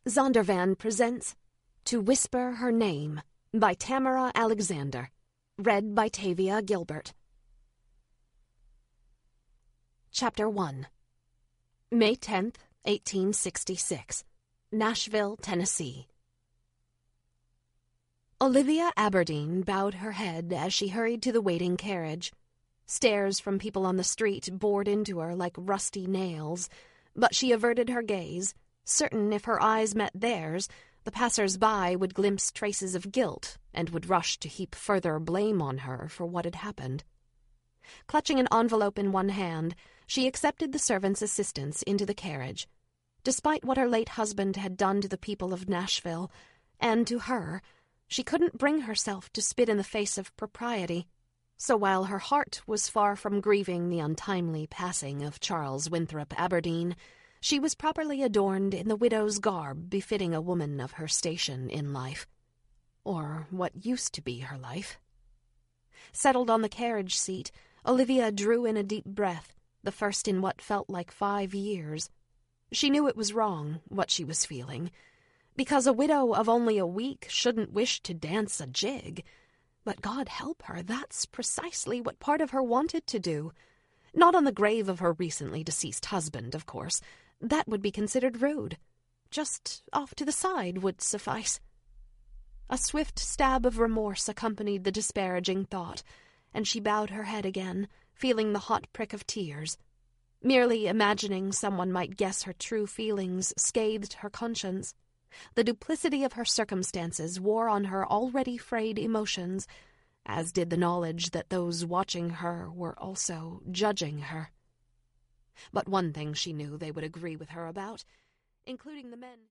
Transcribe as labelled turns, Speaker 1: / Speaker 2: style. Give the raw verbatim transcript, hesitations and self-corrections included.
Speaker 1: Zondervan presents To Whisper Her Name by Tamara Alexander, read by Tavia Gilbert. Chapter one. May tenth, eighteen sixty-six, Nashville, Tennessee. Olivia Aberdeen bowed her head as she hurried to the waiting carriage. Stares from people on the street bored into her like rusty nails, but she averted her gaze, certain if her eyes met theirs, the passers-by would glimpse traces of guilt and would rush to heap further blame on her for what had happened. Clutching an envelope in one hand, she accepted the servant's assistance into the carriage. Despite what her late husband had done to the people of Nashville, and to her, she couldn't bring herself to spit in the face of propriety. So while her heart was far from grieving the untimely passing of Charles Winthrop Aberdeen, she was properly adorned in the widow's garb befitting a woman of her station in life. Or what used to be her life. Settled on the carriage seat, Olivia drew in a deep breath, the first in what felt like five years. She knew it was wrong, what she was feeling, because a widow of only a week shouldn't wish to dance a jig. But God help her, that's precisely what part of her wanted to do. Not on the grave of her recently deceased husband, of course. That would be considered rude. Just off to the side would suffice. A swift stab of remorse accompanied the disparaging thought, and she bowed her head again, feeling the hot prick of tears. Merely imagining someone might guess her true feelings scathed her conscience. The duplicity of her circumstances wore on her already frayed emotions, as did the knowledge that those watching her were also judging her. But one thing she knew they would agree with her about, including the men.